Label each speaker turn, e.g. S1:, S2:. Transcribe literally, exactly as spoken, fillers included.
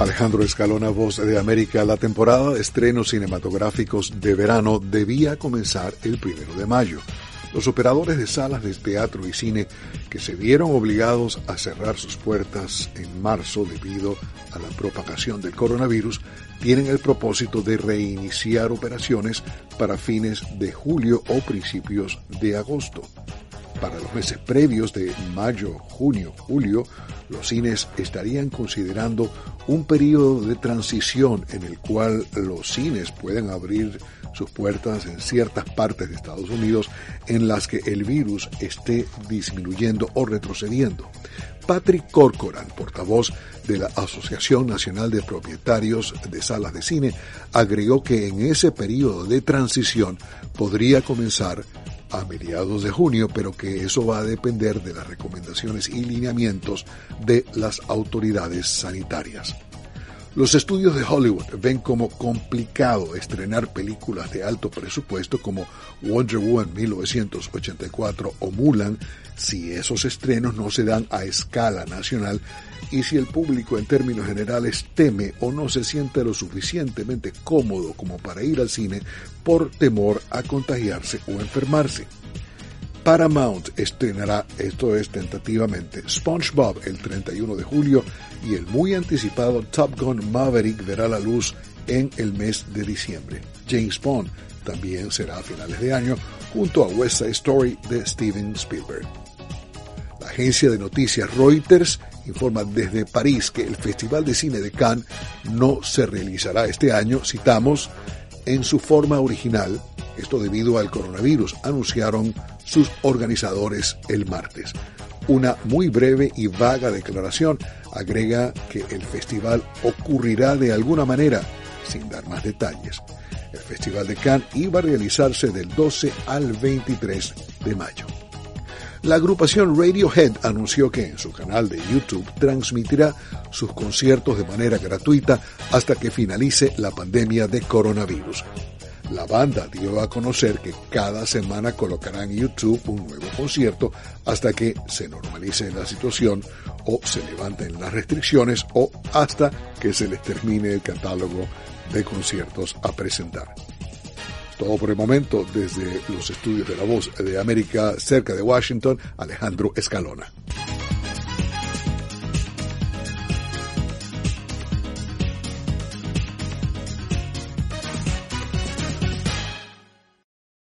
S1: Alejandro Escalona, Voz de América. La temporada de estrenos cinematográficos de verano debía comenzar el primero de mayo. Los operadores de salas de teatro y cine que se vieron obligados a cerrar sus puertas en marzo debido a la propagación del coronavirus tienen el propósito de reiniciar operaciones para fines de julio o principios de agosto. Para los meses previos de mayo, junio, julio, los cines estarían considerando un periodo de transición en el cual los cines pueden abrir sus puertas en ciertas partes de Estados Unidos en las que el virus esté disminuyendo o retrocediendo. Patrick Corcoran, portavoz de la Asociación Nacional de Propietarios de Salas de Cine, agregó que en ese periodo de transición podría comenzar a mediados de junio, pero que eso va a depender de las recomendaciones y lineamientos de las autoridades sanitarias. Los estudios de Hollywood ven como complicado estrenar películas de alto presupuesto como Wonder Woman mil novecientos ochenta y cuatro o Mulan si esos estrenos no se dan a escala nacional y si el público en términos generales teme o no se siente lo suficientemente cómodo como para ir al cine por temor a contagiarse o enfermarse. Paramount estrenará, esto es tentativamente, SpongeBob el treinta y uno de julio y el muy anticipado Top Gun Maverick verá la luz en el mes de diciembre. James Bond también será a finales de año junto a West Side Story de Steven Spielberg. La agencia de noticias Reuters informa desde París que el Festival de Cine de Cannes no se realizará este año, citamos, en su forma original, esto debido al coronavirus, anunciaron sus organizadores el martes. Una muy breve y vaga declaración agrega que el festival ocurrirá de alguna manera, sin dar más detalles. El Festival de Cannes iba a realizarse del doce al veintitrés de mayo. La agrupación Radiohead anunció que en su canal de YouTube transmitirá sus conciertos de manera gratuita hasta que finalice la pandemia de coronavirus. La banda dio a conocer que cada semana colocará en YouTube un nuevo concierto hasta que se normalice la situación o se levanten las restricciones o hasta que se les termine el catálogo de conciertos a presentar. Todo por el momento desde los estudios de La Voz de América cerca de Washington, Alejandro Escalona.